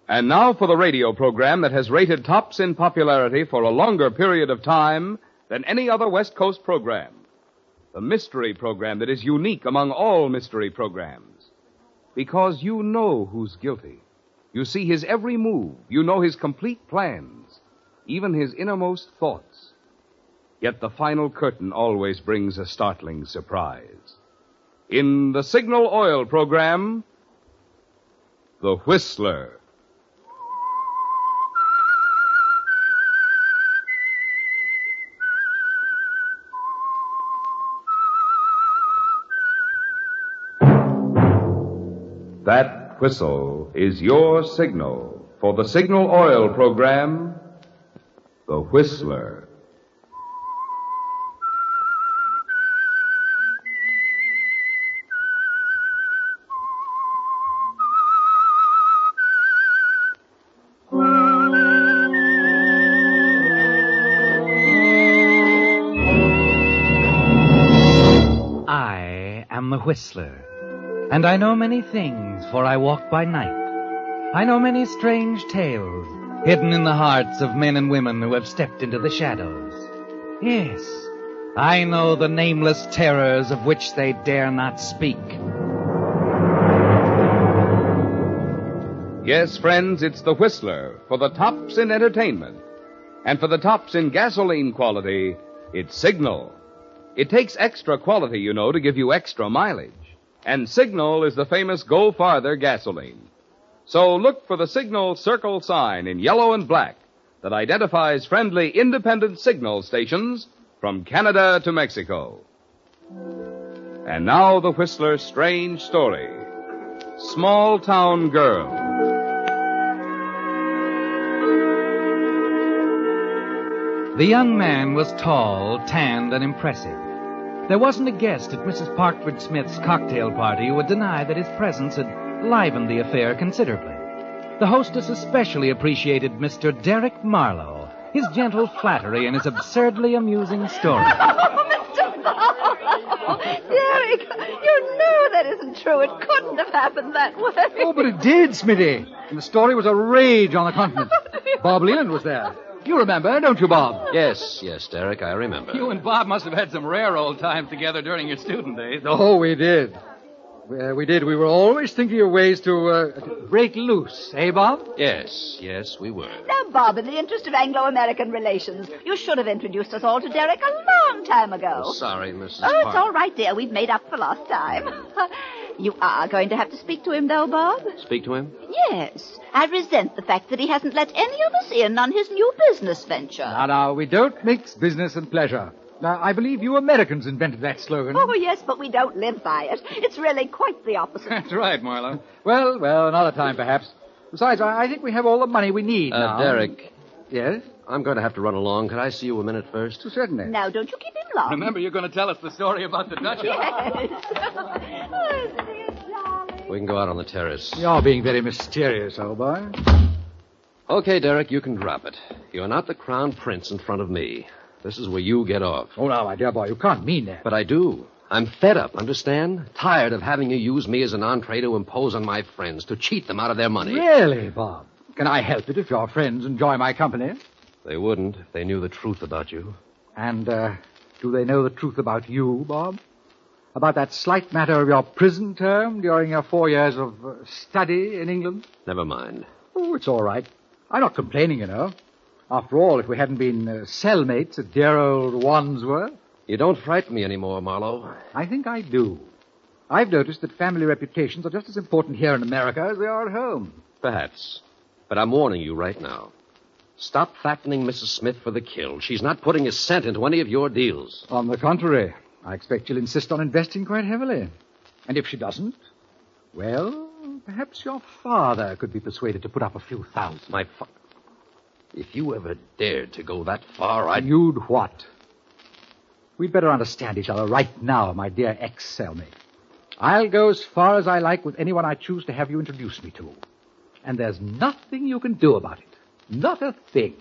And now for the radio program that has rated tops in popularity for a longer period of time than any other West Coast program. The mystery program that is unique among all mystery programs. Because you know who's guilty. You see his every move. You know his complete plans, even his innermost thoughts. Yet the final curtain always brings a startling surprise. In the Signal Oil program, The Whistler. That whistle is your signal for the Signal Oil program, The Whistler. I am the Whistler. And I know many things, for I walk by night. I know many strange tales, hidden in the hearts of men and women who have stepped into the shadows. Yes, I know the nameless terrors of which they dare not speak. Yes, friends, it's the Whistler for the tops in entertainment. And for the tops in gasoline quality, it's Signal. It takes extra quality, you know, to give you extra mileage. And Signal is the famous Go Farther gasoline. So look for the Signal circle sign in yellow and black that identifies friendly independent signal stations from Canada to Mexico. And now the Whistler's strange story. Small Town Girl. The young man was tall, tanned, and impressive. There wasn't a guest at Mrs. Parkford Smith's cocktail party who would deny that his presence had livened the affair considerably. The hostess especially appreciated Mr. Derek Marlowe, his gentle flattery, and his absurdly amusing story. Oh, Mr. Marlowe! Derek, you know that isn't true. It couldn't have happened that way. Oh, but it did, Smitty. And the story was a rage on the continent. Bob Leland was there. You remember, don't you, Bob? Yes, Derek, I remember. You and Bob must have had some rare old times together during your student days. Oh, we did. We did. We were always thinking of ways to break loose. Eh, Bob? Yes, we were. Now, Bob, in the interest of Anglo-American relations, you should have introduced us all to Derek a long time ago. Oh, sorry, Mrs. Oh, it's Park. all right, dear. We've made up for lost time. You are going to have to speak to him, though, Bob? Speak to him? Yes. I resent the fact that he hasn't let any of us in on his new business venture. Now, we don't mix business and pleasure. Now, I believe you Americans invented that slogan. Oh, yes, but we don't live by it. It's really quite the opposite. That's right, Marlowe. Well, another time, perhaps. Besides, I think we have all the money we need now. Derek. Yes? I'm going to have to run along. Could I see you a minute first? Certainly. Now, don't you keep him long. Remember, you're going to tell us the story about the Duchess. Yes. Oh, dear darling. We can go out on the terrace. You're being very mysterious, old boy. Okay, Derek, you can drop it. You're not the crown prince in front of me. This is where you get off. Oh, now, my dear boy, you can't mean that. But I do. I'm fed up, understand? Tired of having you use me as an entree to impose on my friends, to cheat them out of their money. Really, Bob? Can I help it if your friends enjoy my company? They wouldn't if they knew the truth about you. And, do they know the truth about you, Bob? About that slight matter of your prison term during your 4 years of study in England? Never mind. Oh, it's all right. I'm not complaining, you know. After all, if we hadn't been cellmates at dear old Wandsworth. You don't frighten me anymore, Marlowe. I think I do. I've noticed that family reputations are just as important here in America as they are at home. Perhaps. But I'm warning you right now. Stop fattening Mrs. Smith for the kill. She's not putting a cent into any of your deals. On the contrary, I expect she'll insist on investing quite heavily. And if she doesn't, well, perhaps your father could be persuaded to put up a few thousand. If you ever dared to go that far, I'd... You'd what? We'd better understand each other right now, my dear ex-cellmate. I'll go as far as I like with anyone I choose to have you introduce me to. And there's nothing you can do about it. Not a thing.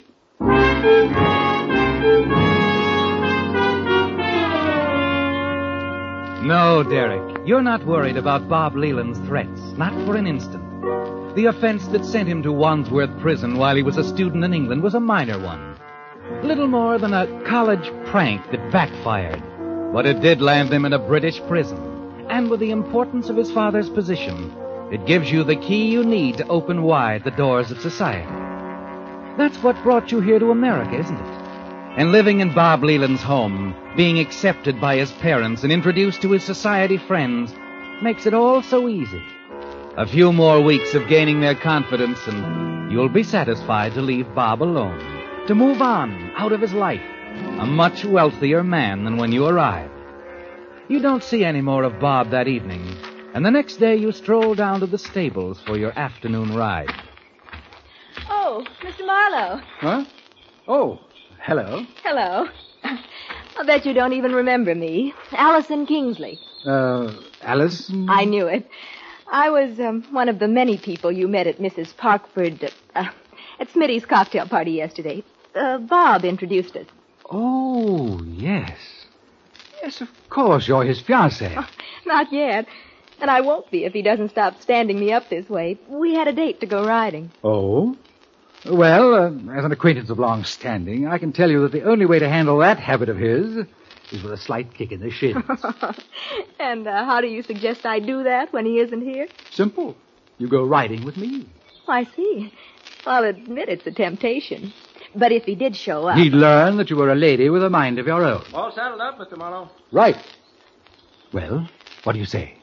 No, Derek, you're not worried about Bob Leland's threats, not for an instant. The offense that sent him to Wandsworth Prison while he was a student in England was a minor one. Little more than a college prank that backfired. But it did land him in a British prison. And with the importance of his father's position, it gives you the key you need to open wide the doors of society. That's what brought you here to America, isn't it? And living in Bob Leland's home, being accepted by his parents and introduced to his society friends, makes it all so easy. A few more weeks of gaining their confidence and you'll be satisfied to leave Bob alone, to move on out of his life, a much wealthier man than when you arrived. You don't see any more of Bob that evening, and the next day you stroll down to the stables for your afternoon ride. Oh, Mr. Marlowe. Huh? Oh, hello. Hello. I'll bet you don't even remember me. Allison Kingsley. Allison? I knew it. I was one of the many people you met at Mrs. Parkford, at Smitty's cocktail party yesterday. Bob introduced us. Oh, yes. Yes, of course, you're his fiancée. Oh, not yet. And I won't be if he doesn't stop standing me up this way. We had a date to go riding. Oh? Well, as an acquaintance of long standing, I can tell you that the only way to handle that habit of his is with a slight kick in the shins. And how do you suggest I do that when he isn't here? Simple. You go riding with me. I see. I'll admit it's a temptation. But if he did show up... He'd learn that you were a lady with a mind of your own. All saddled up, Mr. Marlowe. Right. Well, what do you say?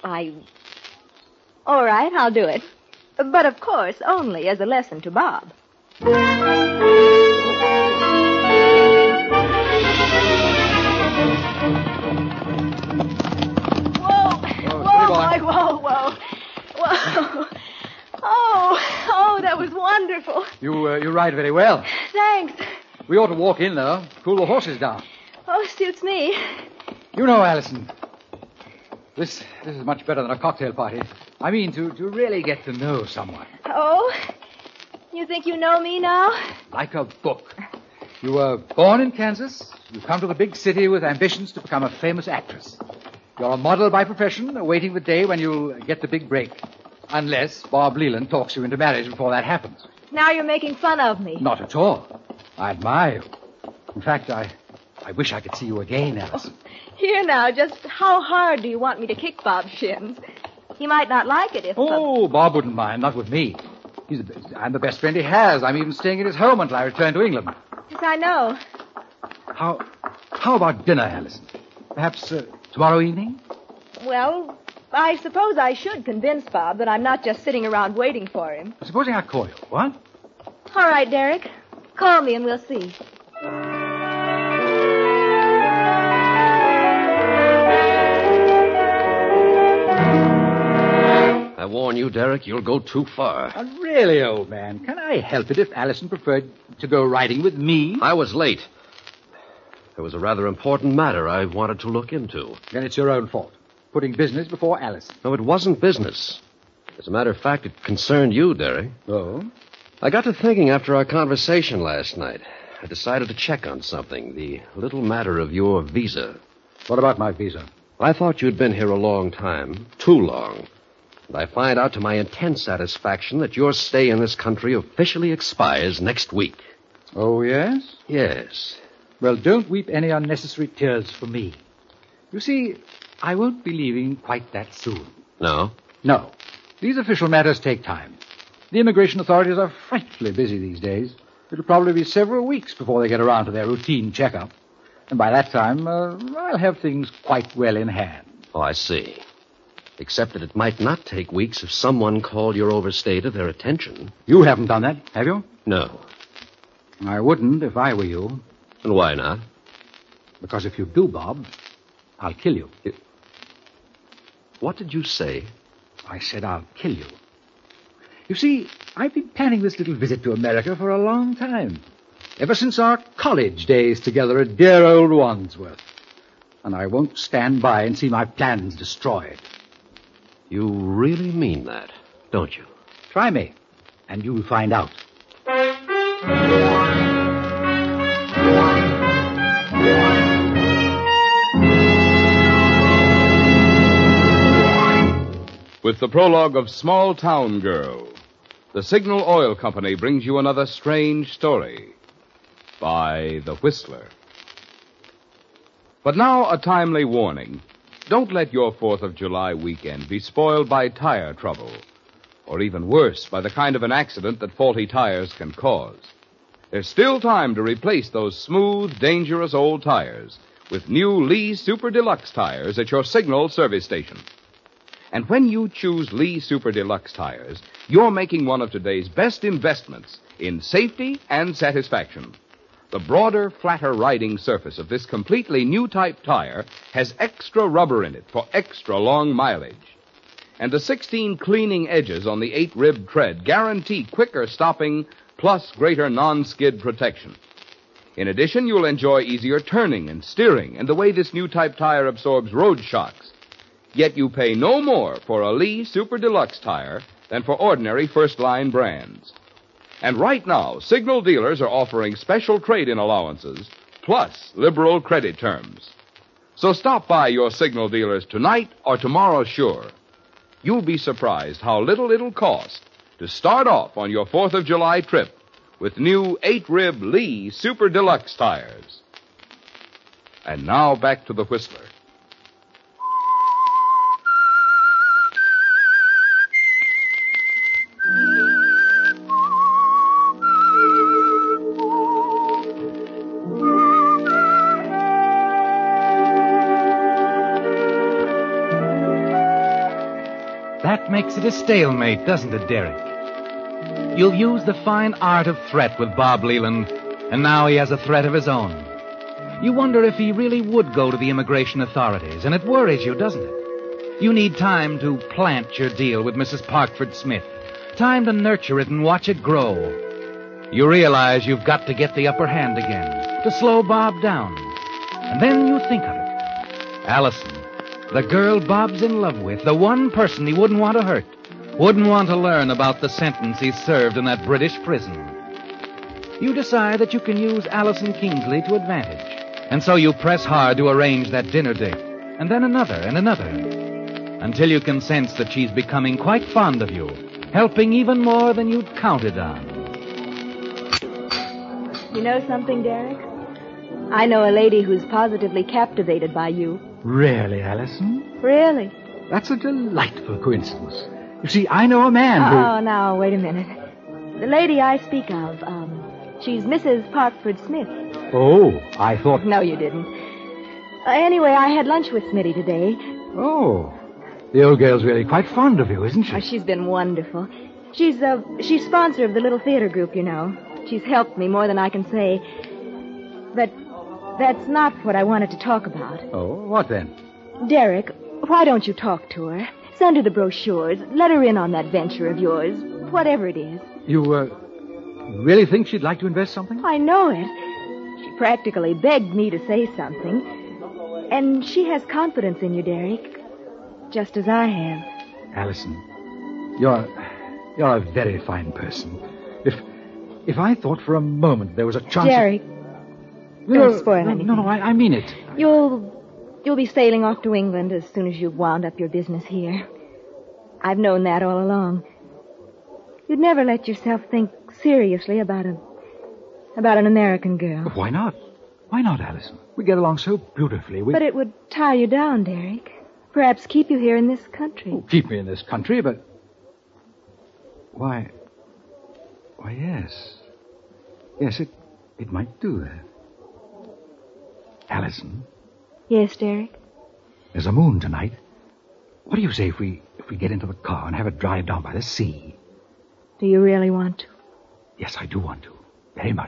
All right, I'll do it. But, of course, only as a lesson to Bob. Whoa. Oh, that was wonderful. You ride very well. Thanks. We ought to walk in, though. Cool the horses down. Oh, suits me. You know, Allison, this is much better than a cocktail party. I mean, to really get to know someone. Oh? You think you know me now? Like a book. You were born in Kansas. You come to the big city with ambitions to become a famous actress. You're a model by profession, awaiting the day when you'll get the big break. Unless Bob Leland talks you into marriage before that happens. Now you're making fun of me. Not at all. I admire you. In fact, I wish I could see you again, Allison. Here now, just how hard do you want me to kick Bob's shins? He might not like it if... Oh, Bob wouldn't mind, not with me. I'm the best friend he has. I'm even staying at his home until I return to England. Yes, I know. How about dinner, Allison? Perhaps tomorrow evening? Well, I suppose I should convince Bob that I'm not just sitting around waiting for him. Supposing I call you, what? All right, Derek. Call me and we'll see. I warn you, Derek, you'll go too far. Really, old man, can I help it if Allison preferred to go riding with me? I was late. There was a rather important matter I wanted to look into. Then it's your own fault. Putting business before Allison. No, it wasn't business. As a matter of fact, it concerned you, Derek. Oh? I got to thinking after our conversation last night. I decided to check on something, the little matter of your visa. What about my visa? I thought you'd been here a long time, too long. And I find out to my intense satisfaction that your stay in this country officially expires next week. Oh, yes? Yes. Well, don't weep any unnecessary tears for me. You see, I won't be leaving quite that soon. No? No. These official matters take time. The immigration authorities are frightfully busy these days. It'll probably be several weeks before they get around to their routine checkup. And by that time, I'll have things quite well in hand. Oh, I see. Except that it might not take weeks if someone called your overstay to their attention. You haven't done that, have you? No. I wouldn't if I were you. And why not? Because if you do, Bob, I'll kill you. What did you say? I said I'll kill you. You see, I've been planning this little visit to America for a long time. Ever since our college days together at dear old Wandsworth. And I won't stand by and see my plans destroyed. You really mean that, don't you? Try me, and you'll find out. With the prologue of Small Town Girl, the Signal Oil Company brings you another strange story by The Whistler. But now a timely warning. Don't let your 4th of July weekend be spoiled by tire trouble, or even worse, by the kind of an accident that faulty tires can cause. There's still time to replace those smooth, dangerous old tires with new Lee Super Deluxe tires at your Signal service station. And when you choose Lee Super Deluxe tires, you're making one of today's best investments in safety and satisfaction. The broader, flatter riding surface of this completely new type tire has extra rubber in it for extra long mileage. And the 16 cleaning edges on the 8-rib tread guarantee quicker stopping plus greater non-skid protection. In addition, you'll enjoy easier turning and steering and the way this new type tire absorbs road shocks. Yet you pay no more for a Lee Super Deluxe tire than for ordinary first-line brands. And right now, Signal dealers are offering special trade-in allowances plus liberal credit terms. So stop by your Signal dealers tonight or tomorrow, sure. You'll be surprised how little it'll cost to start off on your 4th of July trip with new 8-rib Lee Super Deluxe tires. And now back to the Whistler. That makes it a stalemate, doesn't it, Derek? You'll use the fine art of threat with Bob Leland, and now he has a threat of his own. You wonder if he really would go to the immigration authorities, and it worries you, doesn't it? You need time to plant your deal with Mrs. Parkford Smith, time to nurture it and watch it grow. You realize you've got to get the upper hand again, to slow Bob down. And then you think of it. Allison, the girl Bob's in love with, the one person he wouldn't want to hurt, wouldn't want to learn about the sentence he served in that British prison. You decide that you can use Allison Kingsley to advantage, and so you press hard to arrange that dinner date, and then another and another, until you can sense that she's becoming quite fond of you, helping even more than you'd counted on. You know something, Derek? I know a lady who's positively captivated by you. Really, Allison? Really? That's a delightful coincidence. You see, I know a man who... Oh, now, wait a minute. The lady I speak of, she's Mrs. Parkford Smith. Oh, I thought... No, you didn't. Anyway, I had lunch with Smitty today. Oh, the old girl's really quite fond of you, isn't she? Oh, she's been wonderful. She's sponsor of the little theater group, you know. She's helped me more than I can say. But that's not what I wanted to talk about. Oh, what then? Derek, why don't you talk to her? Send her the brochures. Let her in on that venture of yours, whatever it is. You, really think she'd like to invest something? I know it. She practically begged me to say something. And she has confidence in you, Derek. Just as I have. Allison, you're a very fine person. If I thought for a moment there was a chance... Derek, don't spoil anything. No, I mean it. You'll be sailing off to England as soon as you've wound up your business here. I've known that all along. You'd never let yourself think seriously about an American girl. Why not? Why not, Allison? We get along so beautifully. But it would tie you down, Derek. Perhaps keep you here in this country. Oh, keep me in this country, but... Why, yes. Yes, it might do that. Allison? Yes, Derek? There's a moon tonight. What do you say if we get into the car and have a drive down by the sea? Do you really want to? Yes, I do want to. Very much.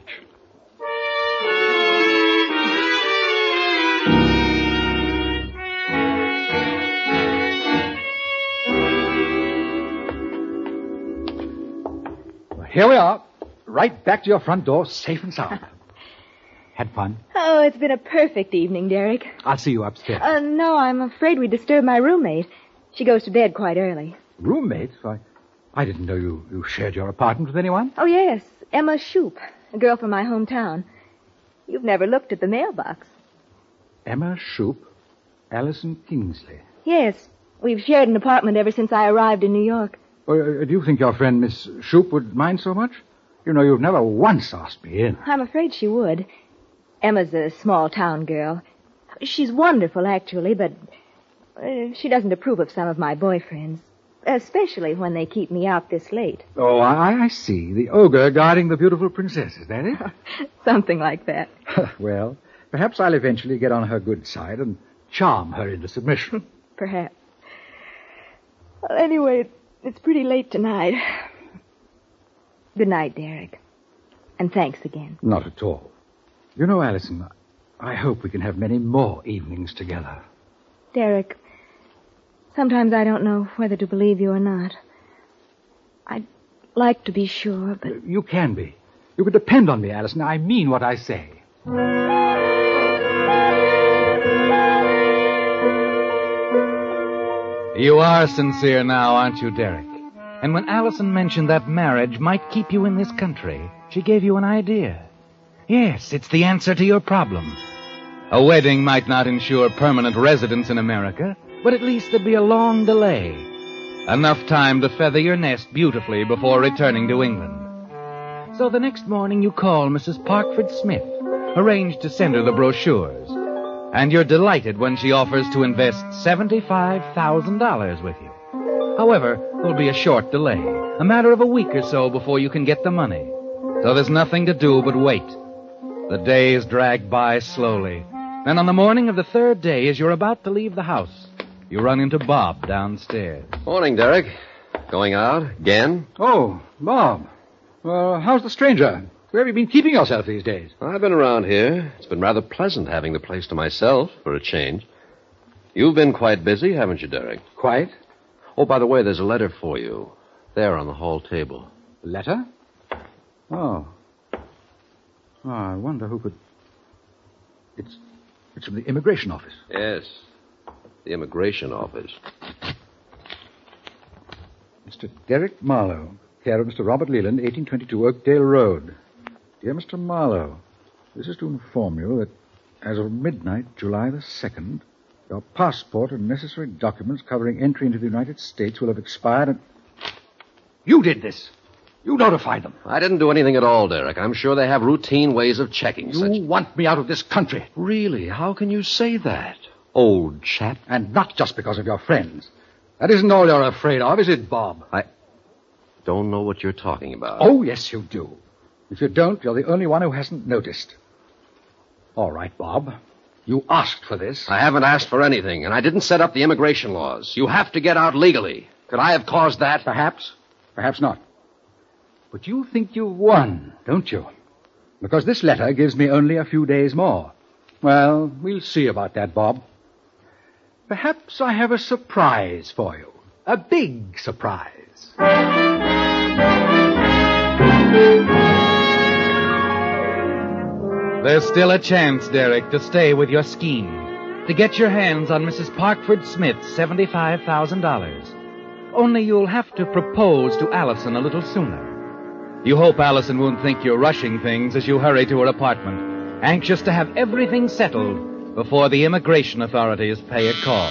Well, here we are. Right back to your front door, safe and sound. Had fun? Oh, it's been a perfect evening, Derek. I'll see you upstairs. No, I'm afraid we disturbed my roommate. She goes to bed quite early. Roommate? I didn't know you shared your apartment with anyone. Oh, yes. Emma Shoup, a girl from my hometown. You've never looked at the mailbox. Emma Shoup, Allison Kingsley. Yes. We've shared an apartment ever since I arrived in New York. Or, do you think your friend Miss Shoup would mind so much? You know, you've never once asked me in. I'm afraid she would. Emma's a small-town girl. She's wonderful, actually, but she doesn't approve of some of my boyfriends, especially when they keep me out this late. Oh, I see. The ogre guarding the beautiful princess, is that it? Something like that. Well, perhaps I'll eventually get on her good side and charm her into submission. Perhaps. Well, anyway, it's pretty late tonight. Good night, Derek. And thanks again. Not at all. You know, Allison, I hope we can have many more evenings together. Derek, sometimes I don't know whether to believe you or not. I'd like to be sure, but... You can be. You can depend on me, Allison. I mean what I say. You are sincere now, aren't you, Derek? And when Allison mentioned that marriage might keep you in this country, she gave you an idea. Yes, it's the answer to your problem. A wedding might not ensure permanent residence in America, but at least there'd be a long delay. Enough time to feather your nest beautifully before returning to England. So the next morning you call Mrs. Parkford Smith, arrange to send her the brochures, and you're delighted when she offers to invest $75,000 with you. However, there'll be a short delay, a matter of a week or so before you can get the money. So there's nothing to do but wait. The days drag by slowly. Then on the morning of the third day, as you're about to leave the house, you run into Bob downstairs. Morning, Derek. Going out again? Oh, Bob. Well, how's the stranger? Where have you been keeping yourself these days? I've been around here. It's been rather pleasant having the place to myself for a change. You've been quite busy, haven't you, Derek? Quite. Oh, by the way, there's a letter for you. There on the hall table. A letter? Oh. Oh, I wonder who could... It's from the immigration office. Yes, the immigration office. Mr. Derek Marlowe, care of Mr. Robert Leland, 1822 Oakdale Road. Dear Mr. Marlowe, this is to inform you that as of midnight, July the 2nd, your passport and necessary documents covering entry into the United States will have expired and... You did this! You notified them. I didn't do anything at all, Derek. I'm sure they have routine ways of checking You want me out of this country. Really? How can you say that? Old chap. And not just because of your friends. That isn't all you're afraid of, is it, Bob? I don't know what you're talking about. Oh, yes, you do. If you don't, you're the only one who hasn't noticed. All right, Bob. You asked for this. I haven't asked for anything, and I didn't set up the immigration laws. You have to get out legally. Could I have caused that? Perhaps. Perhaps not. But you think you've won, don't you? Because this letter gives me only a few days more. Well, we'll see about that, Bob. Perhaps I have a surprise for you. A big surprise. There's still a chance, Derek, to stay with your scheme, to get your hands on Mrs. Parkford Smith's $75,000. Only you'll have to propose to Allison a little sooner. You hope Allison won't think you're rushing things as you hurry to her apartment, anxious to have everything settled before the immigration authorities pay a call.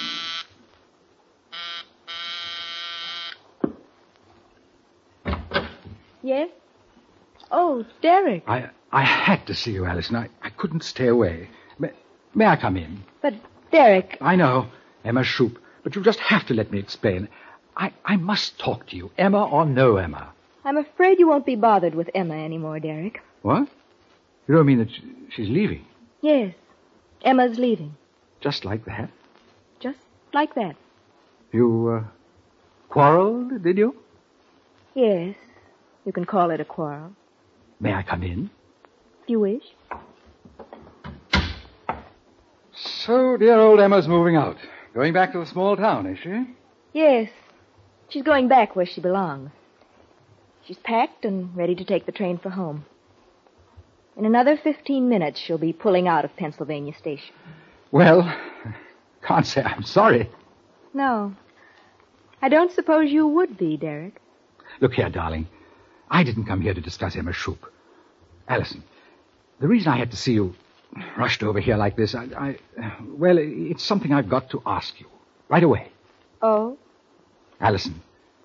Yes? Oh, Derek. I had to see you, Allison. I couldn't stay away. May I come in? But, Derek... I know, Emma Shoup, but you just have to let me explain. I must talk to you, Emma or no Emma. I'm afraid you won't be bothered with Emma anymore, Derek. What? You don't mean that she's leaving? Yes. Emma's leaving. Just like that? Just like that. You, quarreled, did you? Yes. You can call it a quarrel. May I come in? If you wish. So, dear old Emma's moving out. Going back to the small town, is she? Yes. She's going back where she belongs. She's packed and ready to take the train for home. In another 15 minutes, she'll be pulling out of Pennsylvania Station. Well, can't say I'm sorry. No. I don't suppose you would be, Derek. Look here, darling. I didn't come here to discuss Emma Shoup. Allison, the reason I had to see you rushed over here like this, well, it's something I've got to ask you. Right away. Oh? Allison,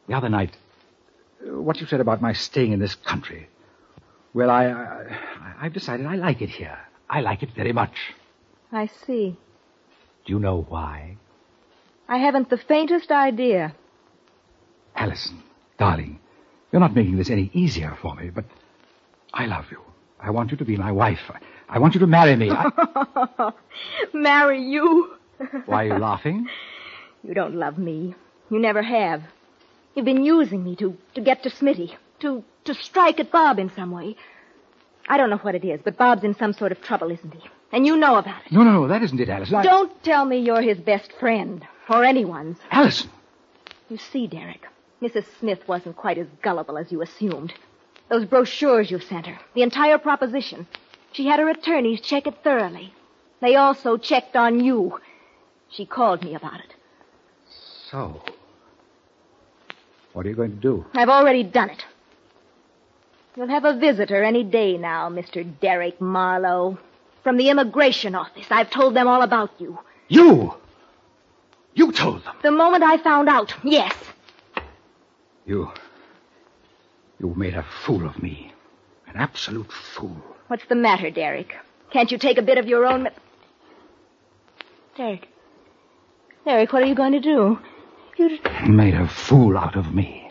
The other night, what you said about my staying in this country. Well, I've decided I like it here. I like it very much. I see. Do you know why? I haven't the faintest idea. Allison, darling, you're not making this any easier for me, but I love you. I want you to be my wife. I want you to marry me. Marry you? Why are you laughing? You don't love me. You never have. You've been using me to get to Smitty, to strike at Bob in some way. I don't know what it is, but Bob's in some sort of trouble, isn't he? And you know about it. No, that isn't it, Allison. Don't tell me you're his best friend, or anyone's. Allison! You see, Derek, Mrs. Smith wasn't quite as gullible as you assumed. Those brochures you sent her, the entire proposition, she had her attorneys check it thoroughly. They also checked on you. She called me about it. So, what are you going to do? I've already done it. You'll have a visitor any day now, Mr. Derek Marlowe. From the immigration office. I've told them all about you. You? You told them? The moment I found out, yes. You made a fool of me. An absolute fool. What's the matter, Derek? Can't you take a bit of your own... Derek, what are you going to do? You made a fool out of me.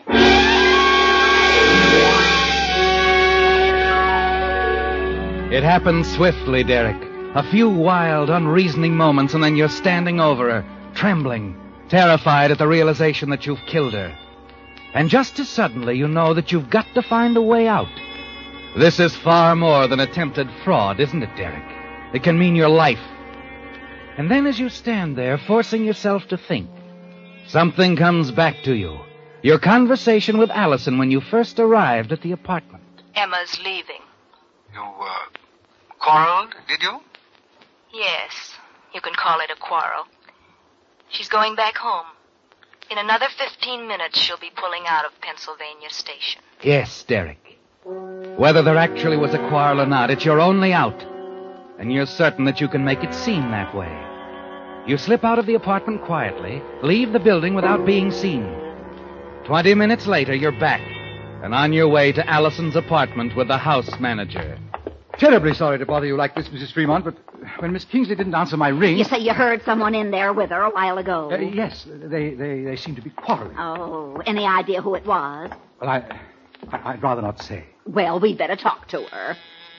It happened swiftly, Derek. A few wild, unreasoning moments, and then you're standing over her, trembling, terrified at the realization that you've killed her. And just as suddenly, you know that you've got to find a way out. This is far more than attempted fraud, isn't it, Derek? It can mean your life. And then as you stand there, forcing yourself to think, something comes back to you. Your conversation with Allison when you first arrived at the apartment. Emma's leaving. You, quarreled, did you? Yes, you can call it a quarrel. She's going back home. In another 15 minutes, she'll be pulling out of Pennsylvania Station. Yes, Derek. Whether there actually was a quarrel or not, it's your only out. And you're certain that you can make it seem that way. You slip out of the apartment quietly, leave the building without being seen. 20 minutes later, you're back, and on your way to Allison's apartment with the house manager. Terribly sorry to bother you like this, Mrs. Fremont, but when Miss Kingsley didn't answer my ring... You say you heard someone in there with her a while ago? Yes, they seem to be quarreling. Oh, any idea who it was? Well, I'd rather not say. Well, we'd better talk to her.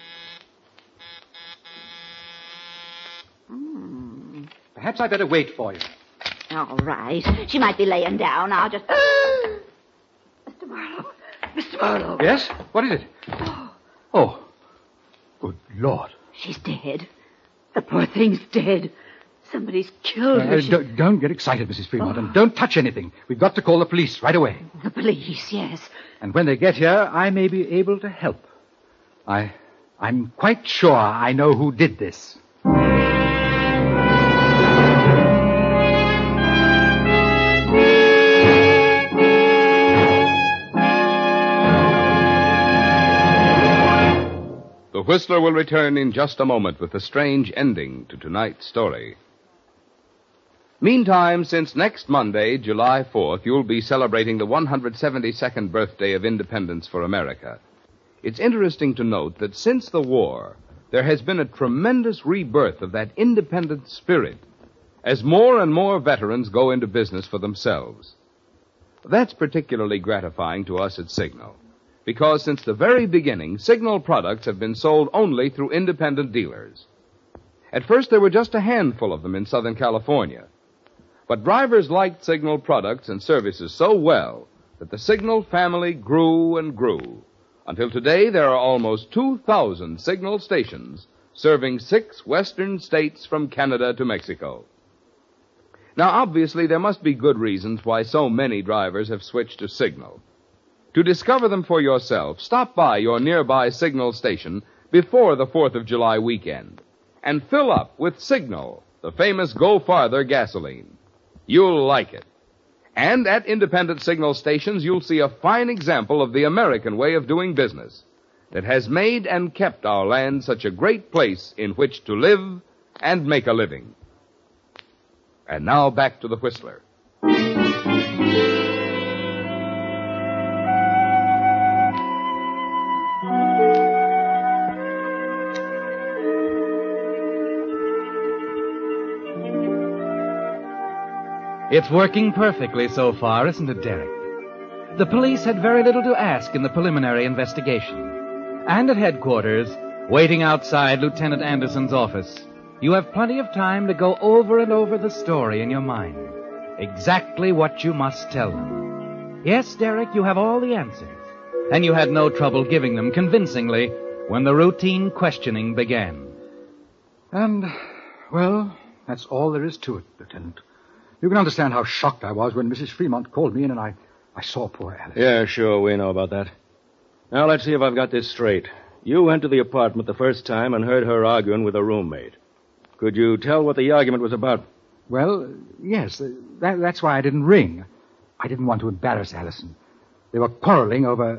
Perhaps I'd better wait for you. All right. She might be laying down. I'll just... Mr. Marlowe. Mr. Marlowe. Yes? What is it? Oh. Good Lord. She's dead. The poor thing's dead. Somebody's killed her. Don't get excited, Mrs. Fremont, and don't touch anything. We've got to call the police right away. The police, yes. And when they get here, I may be able to help. I'm quite sure I know who did this. The Whistler will return in just a moment with a strange ending to tonight's story. Meantime, since next Monday, July 4th, you'll be celebrating the 172nd birthday of independence for America. It's interesting to note that since the war, there has been a tremendous rebirth of that independent spirit as more and more veterans go into business for themselves. That's particularly gratifying to us at Signal, because since the very beginning, Signal products have been sold only through independent dealers. At first, there were just a handful of them in Southern California. But drivers liked Signal products and services so well that the Signal family grew and grew, until today there are almost 2,000 Signal stations serving 6 western states from Canada to Mexico. Now, obviously, there must be good reasons why so many drivers have switched to Signal. To discover them for yourself, stop by your nearby Signal station before the 4th of July weekend and fill up with Signal, the famous Go Farther gasoline. You'll like it. And at independent Signal stations, you'll see a fine example of the American way of doing business that has made and kept our land such a great place in which to live and make a living. And now back to the Whistler. It's working perfectly so far, isn't it, Derek? The police had very little to ask in the preliminary investigation. And at headquarters, waiting outside Lieutenant Anderson's office, you have plenty of time to go over and over the story in your mind. Exactly what you must tell them. Yes, Derek, you have all the answers. And you had no trouble giving them convincingly when the routine questioning began. And, well, that's all there is to it, Lieutenant. You can understand how shocked I was when Mrs. Fremont called me in and I saw poor Alice. Yeah, sure, we know about that. Now, let's see if I've got this straight. You went to the apartment the first time and heard her arguing with a roommate. Could you tell what the argument was about? Well, yes, that's why I didn't ring. I didn't want to embarrass Allison. They were quarreling over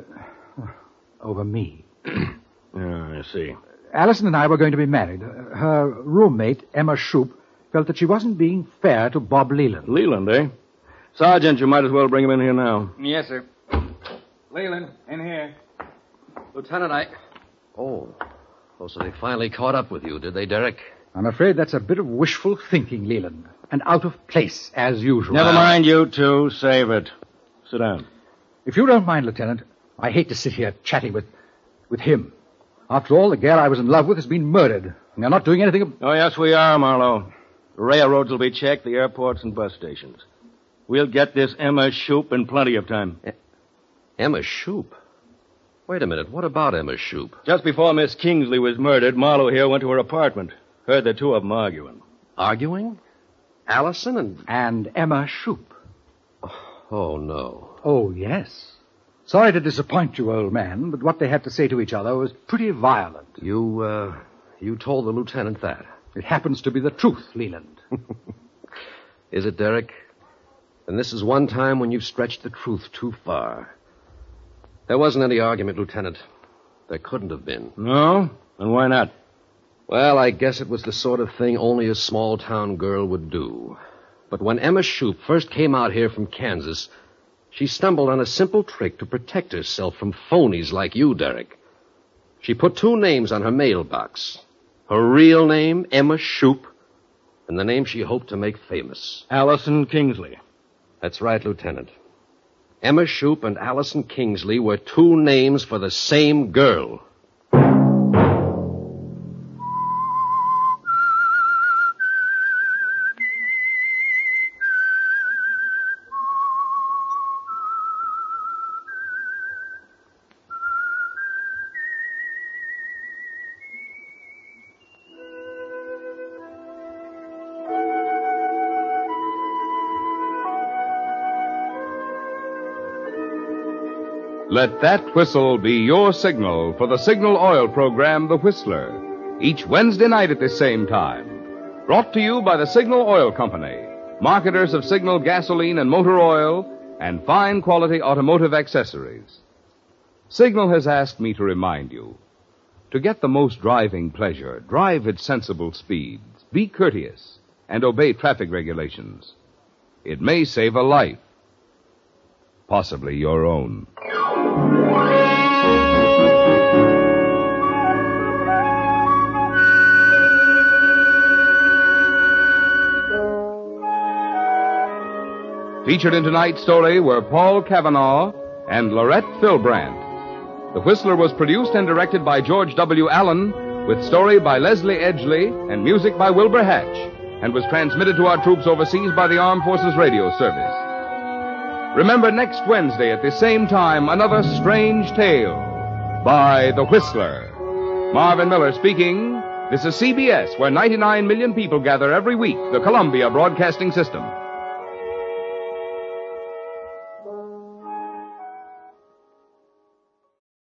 me. I see. Allison and I were going to be married. Her roommate, Emma Shoup, felt that she wasn't being fair to Bob Leland. Leland, eh? Sergeant, you might as well bring him in here now. Yes, sir. Leland, in here. Lieutenant, Oh, so they finally caught up with you, did they, Derek? I'm afraid that's a bit of wishful thinking, Leland. And out of place, as usual. Never mind you two. Save it. Sit down. If you don't mind, Lieutenant, I hate to sit here chatting with him. After all, the girl I was in love with has been murdered. And they're not doing anything... Oh, yes, we are, Marlowe. The railroads will be checked, the airports and bus stations. We'll get this Emma Shoup in plenty of time. Emma Shoup? Wait a minute. What about Emma Shoup? Just before Miss Kingsley was murdered, Marlowe here went to her apartment. Heard the two of them arguing. Arguing? Allison and Emma Shoup. Oh, no. Oh, yes. Sorry to disappoint you, old man, but what they had to say to each other was pretty violent. You told the lieutenant that? It happens to be the truth, Leland. Is it, Derek? And this is one time when you've stretched the truth too far. There wasn't any argument, Lieutenant. There couldn't have been. No? And why not? Well, I guess it was the sort of thing only a small-town girl would do. But when Emma Shoup first came out here from Kansas, she stumbled on a simple trick to protect herself from phonies like you, Derek. She put two names on her mailbox. Her real name, Emma Shoup, and the name she hoped to make famous. Allison Kingsley. That's right, Lieutenant. Emma Shoup and Allison Kingsley were two names for the same girl. Let that whistle be your signal for the Signal Oil program, The Whistler, each Wednesday night at this same time. Brought to you by the Signal Oil Company, marketers of Signal gasoline and motor oil and fine quality automotive accessories. Signal has asked me to remind you, to get the most driving pleasure, drive at sensible speeds, be courteous, and obey traffic regulations. It may save a life, possibly your own. Featured in tonight's story were Paul Cavanaugh and Laurette Philbrandt. The Whistler was produced and directed by George W. Allen, with story by Leslie Edgley and music by Wilbur Hatch, and was transmitted to our troops overseas by the Armed Forces Radio Service. Remember next Wednesday at the same time, another strange tale by The Whistler. Marvin Miller speaking. This is CBS, where 99 million people gather every week, the Columbia Broadcasting System.